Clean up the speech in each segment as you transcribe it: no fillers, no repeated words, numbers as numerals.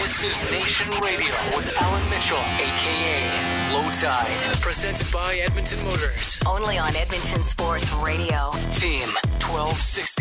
This is Nation Radio with Alan Mitchell, a.k.a. Low Tide. Presented by Edmonton Motors. Only on Edmonton Sports Radio. Team 1260.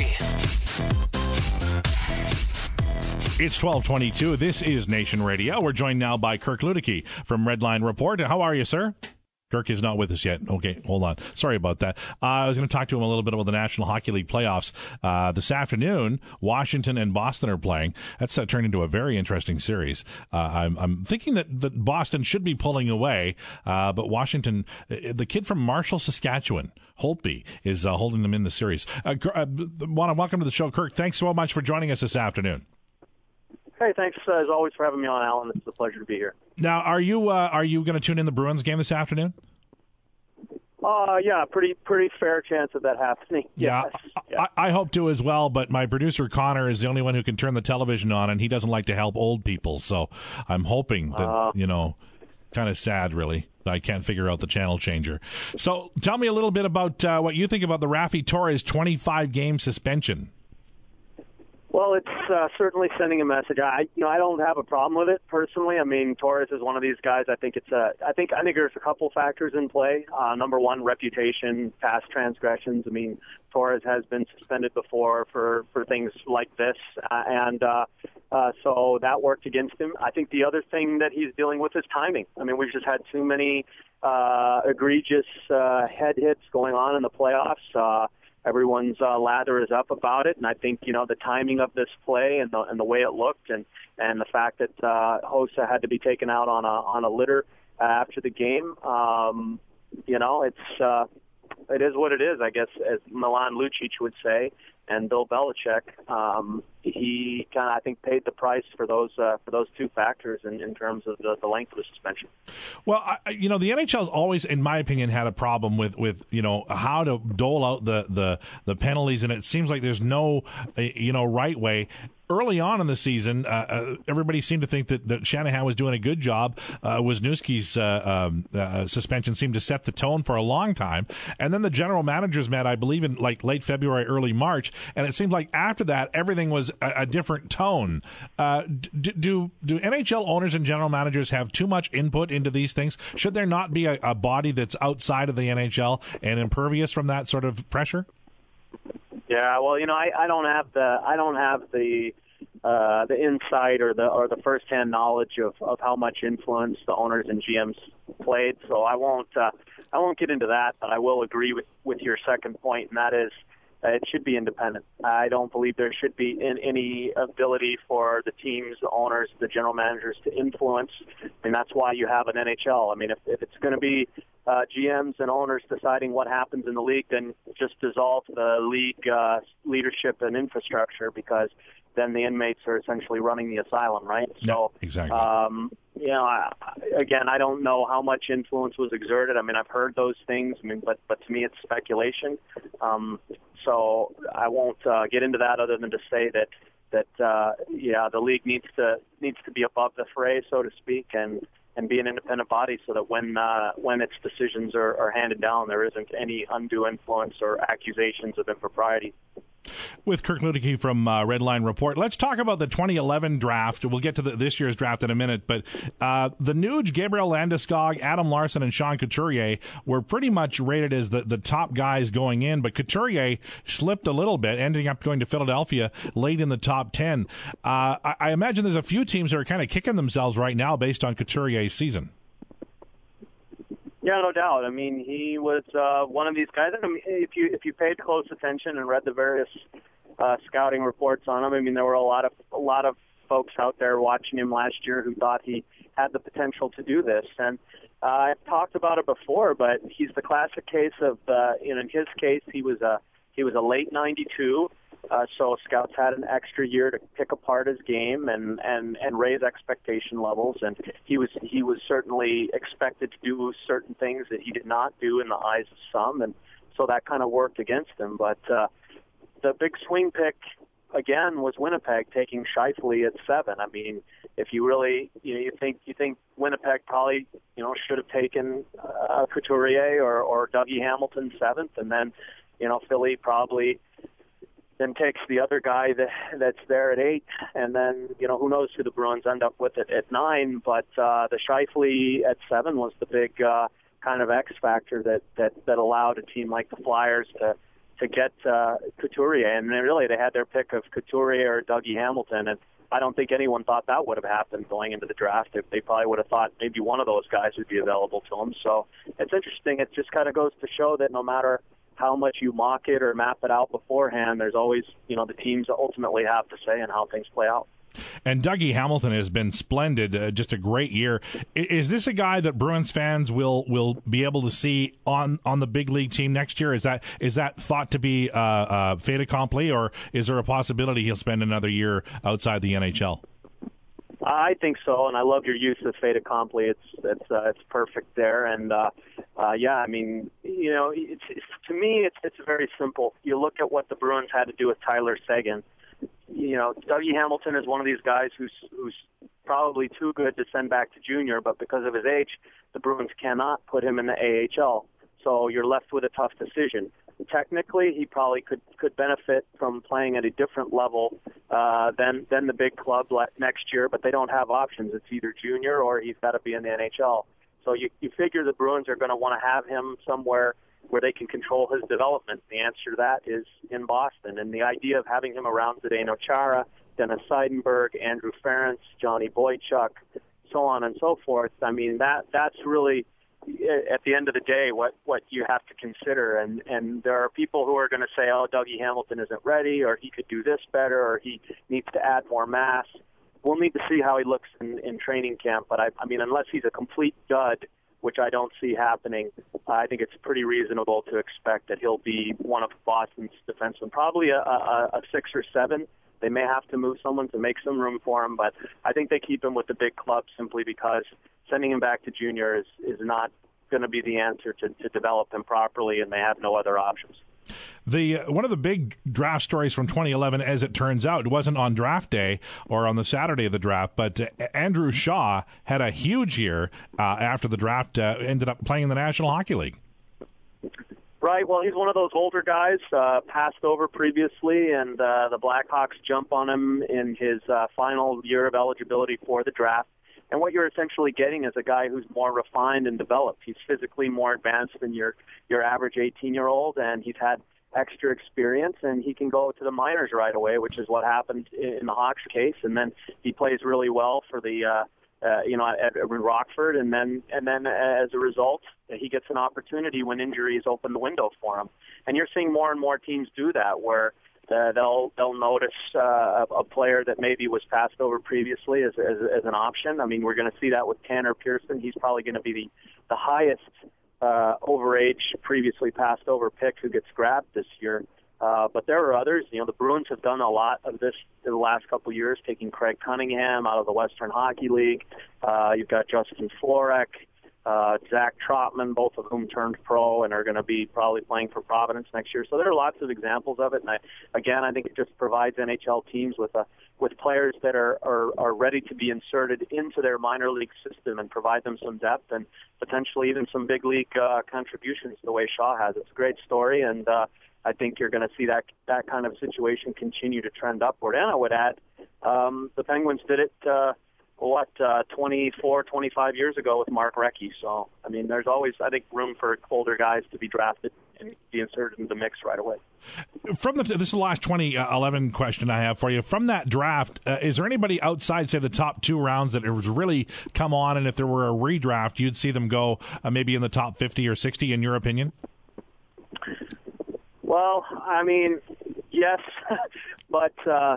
It's 12:22. This is Nation Radio. We're joined now by Kirk Luedeke from Redline Report. How are you, sir? Kirk is not with us yet. Okay, hold on. Sorry about that. I was going to talk to him a little bit about the National Hockey League playoffs. This afternoon, Washington and Boston are playing. That's turned into a very interesting series. I'm thinking that Boston should be pulling away, but Washington, the kid from Marshall, Saskatchewan, Holtby, is holding them in the series. Want to welcome to the show, Kirk. Thanks so much for joining us this afternoon. Hey, thanks as always for having me on, Alan. It's a pleasure to be here. Now, are you going to tune in the Bruins game this afternoon? Yeah, pretty fair chance of that happening. Yeah, yes. I hope to as well, but my producer Connor is the only one who can turn the television on, and he doesn't like to help old people, so I'm hoping that, kind of sad, really. I can't figure out the channel changer. So tell me a little bit about what you think about the Raffi Torres 25-game suspension. Well, it's certainly sending a message. I don't have a problem with it personally. I mean, Torres is one of these guys. I think there's a couple factors in play. Number one, reputation, past transgressions. I mean, Torres has been suspended before for things like this, and so that worked against him. I think the other thing that he's dealing with is timing. I mean, we've just had too many egregious head hits going on in the playoffs. Everyone's lather is up about it, and I think the timing of this play and the way it looked, and the fact that Hossa had to be taken out on a litter after the game. It is what it is, I guess, as Milan Lucic would say, and Bill Belichick. He kind of, I think, paid the price for those two factors in terms of the length of the suspension. Well, the NHL's always, in my opinion, had a problem with how to dole out the penalties, and it seems like there's no right way. Early on in the season, everybody seemed to think that Shanahan was doing a good job. Wisniewski's suspension seemed to set the tone for a long time. And then the general managers met, I believe, in like late February, early March. And it seemed like after that, everything was a different tone. Do NHL owners and general managers have too much input into these things? Should there not be a body that's outside of the NHL and impervious from that sort of pressure? Yeah, well, I don't have the insight or the firsthand knowledge of how much influence the owners and GMs played, so I won't get into that. But I will agree with your second point, and that is it should be independent. I don't believe there should be any ability for the teams, the owners, the general managers to influence, and that's why you have an NHL. I mean, if it's going to be GMs and owners deciding what happens in the league, then just dissolve the league leadership and infrastructure, because then the inmates are essentially running the asylum, right? So, exactly. Again, I don't know how much influence was exerted. I mean, I've heard those things. I mean, but to me, it's speculation. So I won't get into that, other than to say that the league needs to be above the fray, so to speak, and be an independent body, so that when its decisions are handed down, there isn't any undue influence or accusations of impropriety. With Kirk Luedeke from Redline Report, let's talk about the 2011 draft. We'll get to this year's draft in a minute, but the Nuge, Gabriel Landeskog, Adam Larsson, and Sean Couturier were pretty much rated as the top guys going in, but Couturier slipped a little bit, ending up going to Philadelphia late in the top 10. I imagine there's a few teams that are kind of kicking themselves right now based on Couturier's season. Yeah, no doubt. I mean, he was one of these guys. I mean, if you paid close attention and read the various scouting reports on him, I mean, there were a lot of folks out there watching him last year who thought he had the potential to do this. And I've talked about it before, but he's the classic case of in his case, he was a late '92. So scouts had an extra year to pick apart his game and raise expectation levels, and he was certainly expected to do certain things that he did not do in the eyes of some, and so that kind of worked against him. But the big swing pick again was Winnipeg taking Scheifele at 7. I mean, if you really you think Winnipeg probably should have taken Couturier or Dougie Hamilton 7th, and then Philly probably then takes the other guy that's there at 8, and then, who knows who the Bruins end up with at 9. But the Scheifele at 7 was the big kind of X factor that allowed a team like the Flyers to get Couturier. And they had their pick of Couturier or Dougie Hamilton, and I don't think anyone thought that would have happened going into the draft. They probably would have thought maybe one of those guys would be available to them. So it's interesting. It just kind of goes to show that no matter how much you mock it or map it out beforehand, there's always, the teams ultimately have to say in how things play out. And Dougie Hamilton has been splendid, just a great year. Is this a guy that Bruins fans will be able to see on the big league team next year? Is that thought to be fait accompli, or is there a possibility he'll spend another year outside the NHL? I think so, and I love your use of fait accompli. It's perfect there, and to me, it's very simple. You look at what the Bruins had to do with Tyler Seguin. Dougie Hamilton is one of these guys who's probably too good to send back to junior, but because of his age, the Bruins cannot put him in the AHL. So you're left with a tough decision. Technically, he probably could benefit from playing at a different level than the big club next year, but they don't have options. It's either junior or he's got to be in the NHL. So you figure the Bruins are going to want to have him somewhere where they can control his development. The answer to that is in Boston. And the idea of having him around Zdeno Chara, Dennis Seidenberg, Andrew Ference, Johnny Boychuk, so on and so forth, that's really, at the end of the day, what you have to consider. And there are people who are going to say, Dougie Hamilton isn't ready, or he could do this better, or he needs to add more mass. We'll need to see how he looks in training camp. But, unless he's a complete dud, which I don't see happening, I think it's pretty reasonable to expect that he'll be one of Boston's defensemen, probably a 6 or 7. They may have to move someone to make some room for him, but I think they keep him with the big club simply because sending him back to junior is not going to be the answer to develop him properly, and they have no other options. One of the big draft stories from 2011, as it turns out, it wasn't on draft day or on the Saturday of the draft, but Andrew Shaw had a huge year after the draft, ended up playing in the National Hockey League. Right. Well, he's one of those older guys, passed over previously, and the Blackhawks jump on him in his final year of eligibility for the draft. And what you're essentially getting is a guy who's more refined and developed. He's physically more advanced than your average 18-year-old, and he's had extra experience, and he can go to the minors right away, which is what happened in the Hawks case. And then he plays really well for the at Rockford, and then as a result, he gets an opportunity when injuries open the window for him. And you're seeing more and more teams do that, where they'll notice a player that maybe was passed over previously as an option. We're going to see that with Tanner Pearson. He's probably going to be the highest overage, previously passed over pick who gets grabbed this year. But there are others. The Bruins have done a lot of this in the last couple of years, taking Craig Cunningham out of the Western Hockey League. You've got Justin Florek, Zach Trotman, both of whom turned pro and are going to be probably playing for Providence next year. So there are lots of examples of it. And I think it just provides NHL teams with players that are ready to be inserted into their minor league system and provide them some depth and potentially even some big league contributions the way Shaw has. It's a great story, and I think you're going to see that kind of situation continue to trend upward. And I would add, the Penguins did it 24, 25 years ago with Mark Recchi. So, there's always, I think, room for older guys to be drafted and be inserted into the mix right away. This is the last 2011 question I have for you. From that draft, is there anybody outside, say, the top 2 rounds that it was really come on, and if there were a redraft, you'd see them go maybe in the top 50 or 60, in your opinion? Well, yes, but,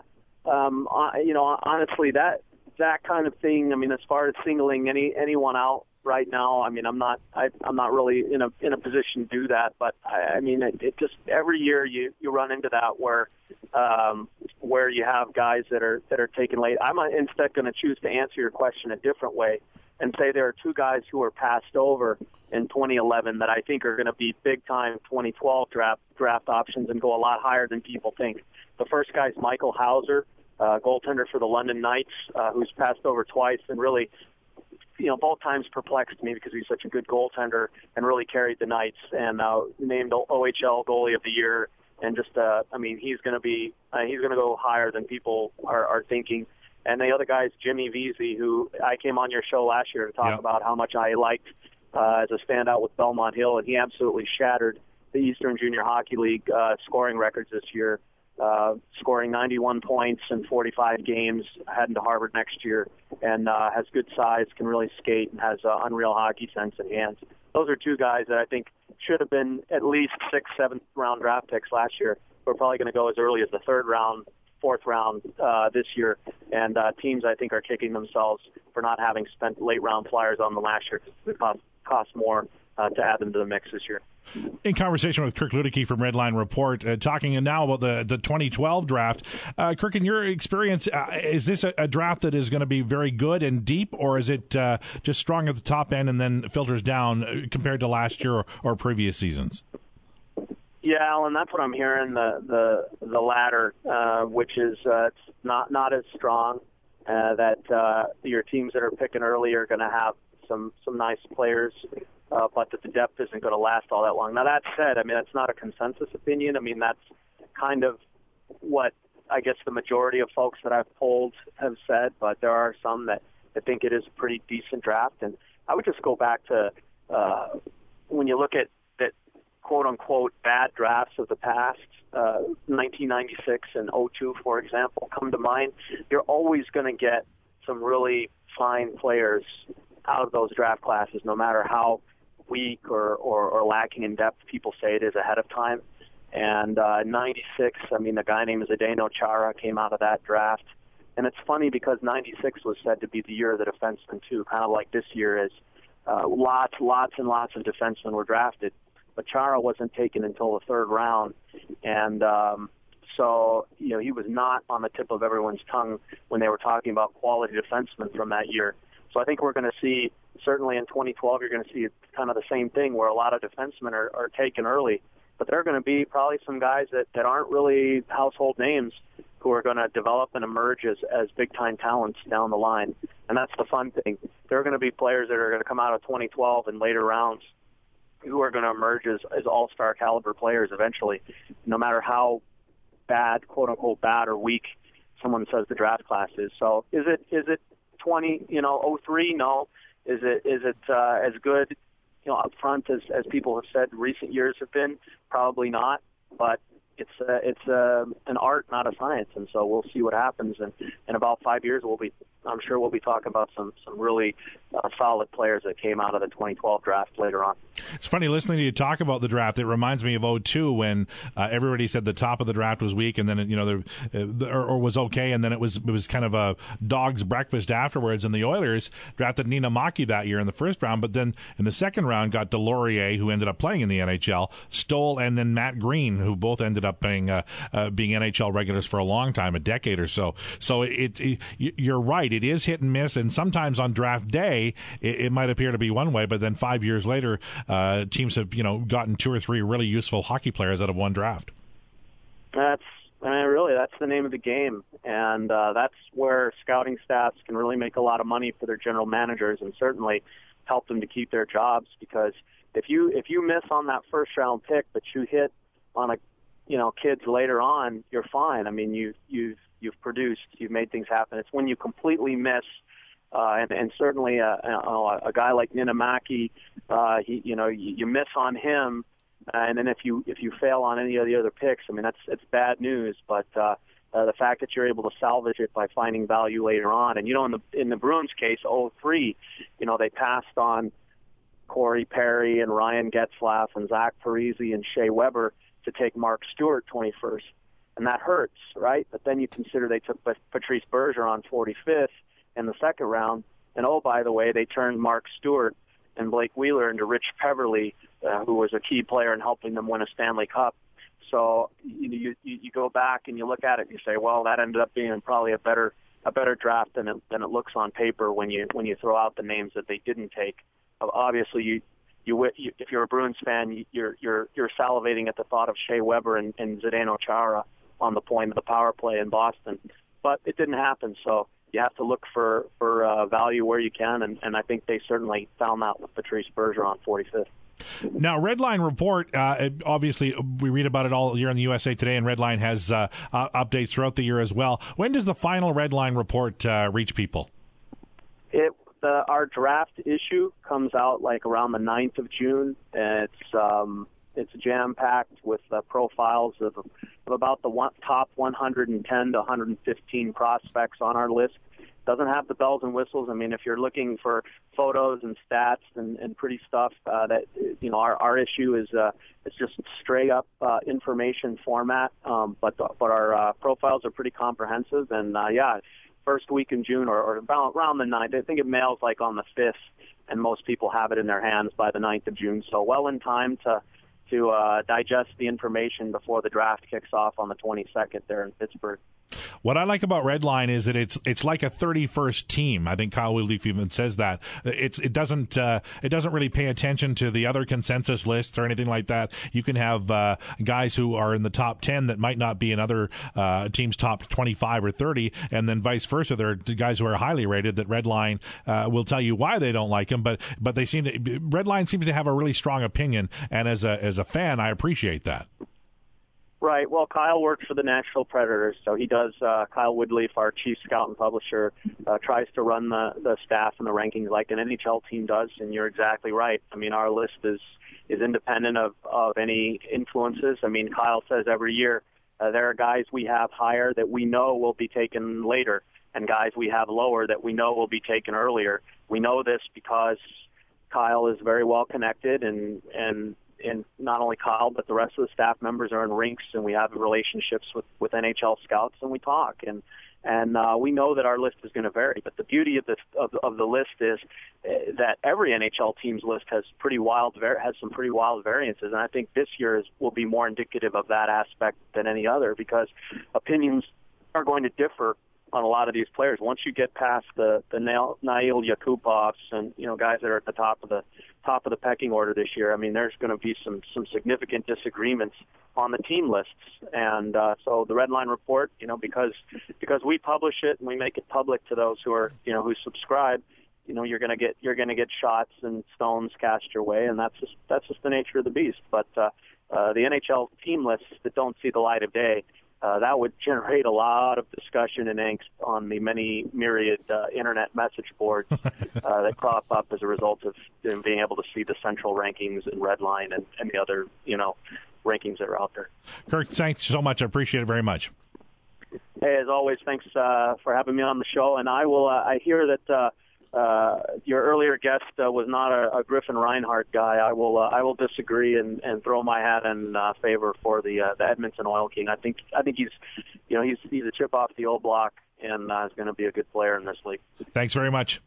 honestly, that kind of thing. As far as singling anyone out right now, I'm not really in a position to do that. But it just every year you run into that where you have guys that are taken late. I'm instead going to choose to answer your question a different way and say there are 2 guys who were passed over in 2011 that I think are going to be big-time 2012 draft options and go a lot higher than people think. The first guy is Michael Hauser, goaltender for the London Knights, who's passed over twice and really, both times perplexed me because he's such a good goaltender and really carried the Knights, and named OHL Goalie of the Year and just I mean, he's going to go higher than people are thinking. And the other guy is Jimmy Vesey, who I came on your show last year to talk about how much I liked as a standout with Belmont Hill, and he absolutely shattered the Eastern Junior Hockey League scoring records this year, scoring 91 points in 45 games, heading to Harvard next year, and has good size, can really skate, and has unreal hockey sense and hands. Those are two guys that I think should have been at least 6th, 7th round draft picks last year. We're probably going to go as early as the 3rd round, 4th round this year, and teams I think are kicking themselves for not having spent late round flyers on them last year. It cost more to add them to the mix this year. In conversation with Kirk Luedeke from Redline Report, talking now about the 2012 draft. Kirk, in your experience, is this a draft that is going to be very good and deep, or is it just strong at the top end and then filters down compared to last year or previous seasons? Yeah, Alan, that's what I'm hearing. The latter, which is it's not as strong. That your teams that are picking early are going to have some nice players, but that the depth isn't going to last all that long. Now that said, I mean that's not a consensus opinion. I mean that's kind of what I guess the majority of folks that I've polled have said. But there are some that think it is a pretty decent draft. And I would just go back to when you look at quote-unquote bad drafts of the past, 1996 and 2002, for example, come to mind. You're always going to get some really fine players out of those draft classes, no matter how weak or lacking in depth people say it is ahead of time. And 96, I mean, a guy named Zdeno Chara came out of that draft. And it's funny because 96 was said to be the year of the defenseman, too, kind of like this year is lots and lots of defensemen were drafted. But Chara wasn't taken until the 3rd round, and so he was not on the tip of everyone's tongue when they were talking about quality defensemen from that year. So I think we're going to see, certainly in 2012, you're going to see kind of the same thing where a lot of defensemen are taken early, but there are going to be probably some guys that aren't really household names who are going to develop and emerge as big-time talents down the line, and that's the fun thing. There are going to be players that are going to come out of 2012 in later rounds who are going to emerge as all-star caliber players eventually, no matter how bad, quote-unquote bad or weak someone says the draft class is. So is it 03? No. Is it as good, up front as people have said recent years have been? Probably not, but it's an art, not a science, and so we'll see what happens. And in about 5 years, I'm sure we'll be talking about some really solid players that came out of the 2012 draft later on. It's funny listening to you talk about the draft. It reminds me of 2002 when everybody said the top of the draft was weak, and then or was okay, and then it was kind of a dog's breakfast afterwards. And the Oilers drafted Nina Maki that year in the 1st round, but then in the 2nd round got Delorier, who ended up playing in the NHL, Stoll, and then Matt Green, who both ended up being NHL regulars for a long time, a decade or so. So you're right. It is hit and miss, and sometimes on draft day it might appear to be one way, but then 5 years later, teams have gotten 2 or 3 really useful hockey players out of one draft. That's the name of the game, and that's where scouting staffs can really make a lot of money for their general managers, and certainly help them to keep their jobs. Because if you miss on that 1st round pick, but you hit on kids later on, you're fine. I mean, you've produced, you've made things happen. It's when you completely miss, and certainly a guy like Nina Maki, you miss on him, and then if you fail on any of the other picks, I mean it's bad news. But the fact that you're able to salvage it by finding value later on, and in the Bruins case, 2003, they passed on Corey Perry and Ryan Getzlaff and Zach Parise and Shea Weber to take Mark Stewart 21st. And that hurts, right? But then you consider they took Patrice Bergeron 45th in the 2nd round. And, oh, by the way, they turned Mark Stewart and Blake Wheeler into Rich Peverly, who was a key player in helping them win a Stanley Cup. So you go back and you look at it and you say, well, that ended up being probably a better draft than it looks on paper when you throw out the names that they didn't take. Obviously, if you're a Bruins fan, you're salivating at the thought of Shea Weber and Zdeno Chara on the point of the power play in Boston, but it didn't happen. So you have to look for value where you can, and I think they certainly found that with Patrice Bergeron 45th. Now, Redline Report, obviously, we read about it all year in the USA Today, and Redline has updates throughout the year as well. When does the final Redline Report reach people? Our draft issue comes out like around the 9th of June. It's jam-packed with profiles of about the top 110 to 115 prospects on our list. Doesn't have the bells and whistles. I mean, if you're looking for photos and stats and pretty stuff, our issue is it's just straight up information format. But our profiles are pretty comprehensive, and first week in June or about around the 9th. I think it mails like on the 5th, and most people have it in their hands by the 9th of June. So well in time to digest the information before the draft kicks off on the 22nd there in Pittsburgh. What I like about Redline is that it's like a 31st team. I think Kyle Woodleaf even says that. It doesn't really pay attention to the other consensus lists or anything like that. You can have guys who are in the top 10 that might not be in other teams' top 25 or 30, and then vice versa. There are guys who are highly rated that Redline will tell you why they don't like them, but Redline seems to have a really strong opinion, and as a fan, I appreciate that. Right. Well, Kyle works for the Nashville Predators, so he does. Kyle Woodleaf, our chief scout and publisher, tries to run the staff and the rankings like an NHL team does, and you're exactly right. I mean, our list is independent of any influences. I mean, Kyle says every year there are guys we have higher that we know will be taken later, and guys we have lower that we know will be taken earlier. We know this because Kyle is very well connected, and not only Kyle, but the rest of the staff members are in rinks, and we have relationships with NHL scouts, and we talk, and we know that our list is going to vary. But the beauty of the list is that every NHL team's list has some pretty wild variances, and I think this year will be more indicative of that aspect than any other, because opinions are going to differ on a lot of these players. Once you get past the Nail Yakupovs and guys that are at the top of the pecking order this year, I mean, there's going to be some significant disagreements on the team lists, and so the Redline Report, because we publish it and we make it public to those who are who subscribe, you're going to get shots and stones cast your way, and that's just the nature of the beast. But the NHL team lists that don't see the light of day, that would generate a lot of discussion and angst on the many myriad internet message boards that crop up as a result of being able to see the central rankings and Redline and the other rankings that are out there. Kirk, thanks so much. I appreciate it very much. Hey, as always, thanks for having me on the show. And I hear that your earlier guest was not a Griffin Reinhart guy. I will disagree and throw my hat in favor for the Edmonton Oil King. I think he's a chip off the old block and is going to be a good player in this league. Thanks very much.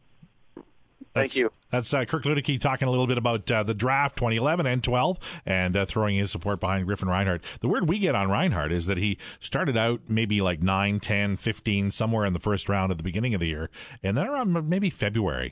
Thank you. That's Kirk Luedeke talking a little bit about the draft 2011 and 12 and throwing his support behind Griffin Reinhart. The word we get on Reinhart is that he started out maybe like 9, 10, 15, somewhere in the first round at the beginning of the year, and then around maybe February.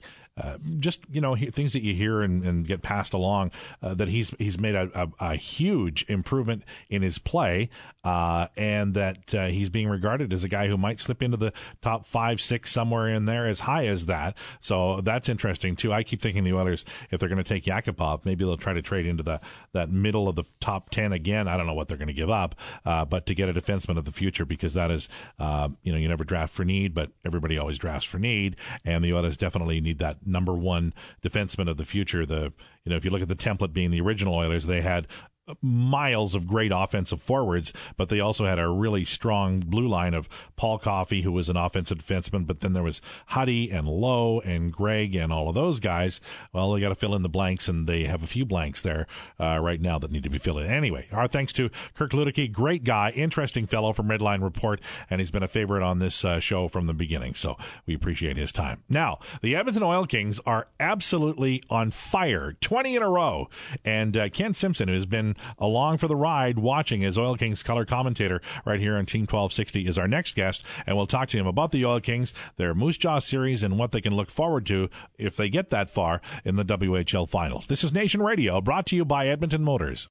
Things that you hear and get passed along, that he's made a huge improvement in his play, and that he's being regarded as a guy who might slip into the top 5, 6, somewhere in there, as high as that. So that's interesting too. I keep thinking the Oilers, if they're going to take Yakupov, maybe they'll try to trade into that middle of the top 10 again. I don't know what they're going to give up, but to get a defenseman of the future, because that is, you never draft for need, but everybody always drafts for need, and the Oilers definitely need that number one defenseman of the future. If you look at the template being the original Oilers, they had miles of great offensive forwards, but they also had a really strong blue line of Paul Coffey, who was an offensive defenseman, but then there was Huddy and Lowe and Gregg and all of those guys. Well, they got to fill in the blanks, and they have a few blanks there right now that need to be filled in. Anyway, our thanks to Kirk Luedeke, great guy, interesting fellow from Redline Report, and he's been a favorite on this show from the beginning, so we appreciate his time. Now, the Edmonton Oil Kings are absolutely on fire, 20 in a row, and Ken Simpson, who has been along for the ride watching as Oil Kings color commentator right here on Team 1260, is our next guest, and we'll talk to him about the Oil Kings, their Moose Jaw series, and what they can look forward to if they get that far in the WHL finals. This is Nation Radio, brought to you by Edmonton Motors.